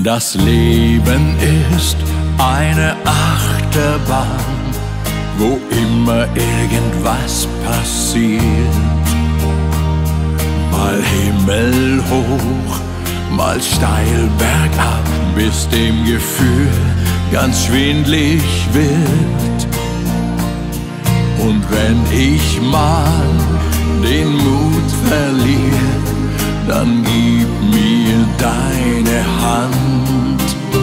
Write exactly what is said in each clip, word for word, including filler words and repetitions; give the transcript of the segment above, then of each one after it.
Das Leben ist eine Achterbahn, wo immer irgendwas passiert. Mal himmelhoch, mal steil bergab, bis dem Gefühl ganz schwindlig wird. Und wenn ich mal den Mut verliere, dann gib mir deine Hand,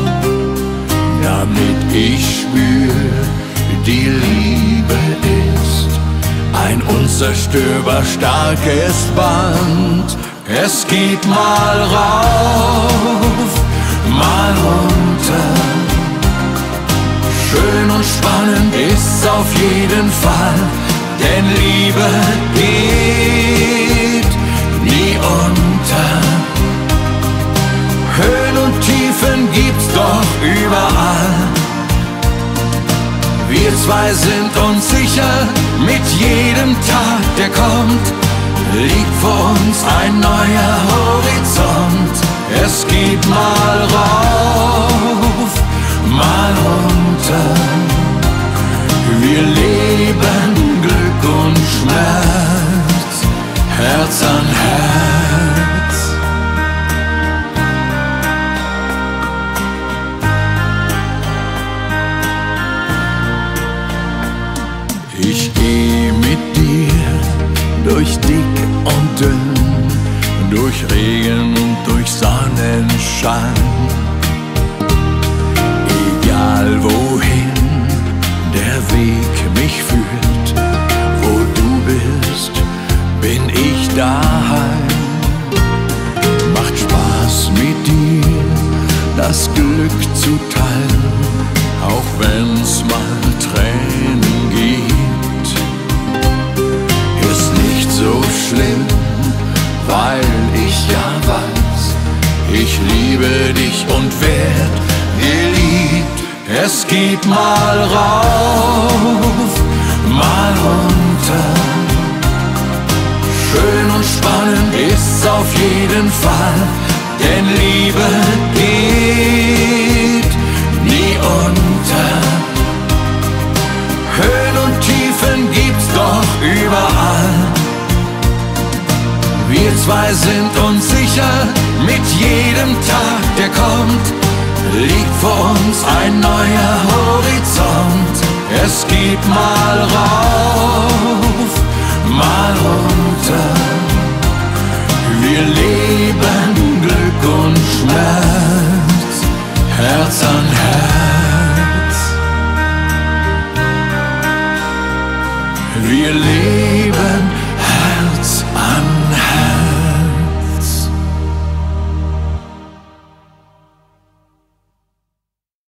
damit ich spür, die Liebe ist ein unzerstörbar starkes Band. Es geht mal rauf, mal runter, schön und spannend ist's auf jeden Fall, denn Liebe geht nie unter. Höhen und Tiefen gibt's doch überall. Wir zwei sind uns sicher, mit jedem Tag, der kommt, liegt vor uns ein neuer Horizont. Es geht mal rauf, mal runter. Wir leben Glück und Schmerz, Herz an Herz. Ich geh mit dir durch dick und dünn, durch Regen und durch Sonnenschein. Egal wohin der Weg mich führt, wo du bist, bin ich daheim. Macht Spaß mit dir, das Glück zu teilen, auch wenn's mal Tränen gibt. Ist nicht so schlimm, weil ich ja weiß, ich liebe dich und werd geliebt. Es geht mal rauf, mal runter, schön und spannend ist's auf jeden Fall, denn Liebe geht nie unter. Höhen und Tiefen gibt's doch überall. Wir zwei sind uns sicher, mit jedem Tag, der kommt, liegt vor uns ein neuer Horizont. Es geht mal rauf, mal runter.